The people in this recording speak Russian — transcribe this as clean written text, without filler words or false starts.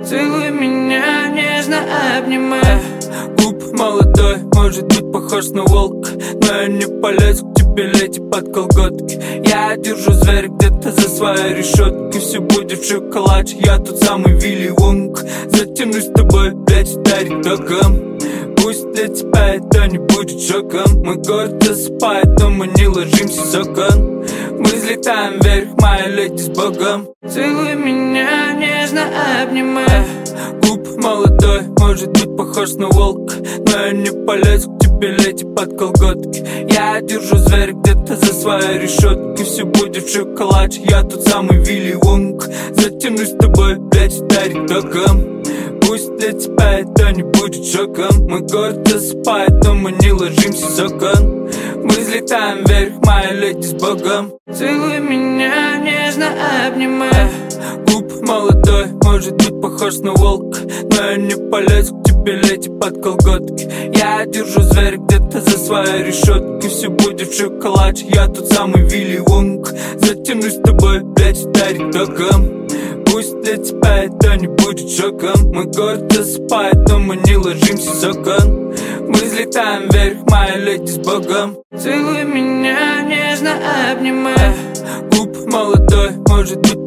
Целуй меня, нежно обнимай. Глуп молодой, может быть похож на волка, но я не полезу к тебе, леди, под колготки. Я держу зверя где-то за своей решеткой. Все будет в шоколаде, я тот самый Вилли Вонг. Затянусь с тобой опять ударить током. Пусть для тебя это не будет шоком. Мой город засыпает, но мы не ложимся с окон. Мы взлетаем вверх, моя леди, с Богом. Целуй меня, нежно обнимай. Глуп молодой, может быть похож на волка, но я не полезу к тебе, леди, под колготки. Я держу зверя где-то за своей решеткой. Все будет в шоколаде, я тот самый Вилли Вонг. Затянусь с тобой опять ударить током. Пусть для тебя это не будет шоком. Мой город засыпает, но мы не ложимся с окон. Мы взлетаем вверх, моя леди, с Богом. Целуй меня, нежно обнимай. Глуп молодой, может быть похож на волка, но я не полезу к тебе, леди, под колготки. Я держу зверя где-то за своей решеткой. Все будет в шоколаде, я тот самый Вилли Вонг. Затянусь с тобой опять ударить током. Пусть для тебя это не будет шоком. Мой город засыпает, но мы не ложимся с окон. Мы взлетаем вверх, моя леди, с Богом. Целуй меня, нежно обнимай. Глуп молодой, может быть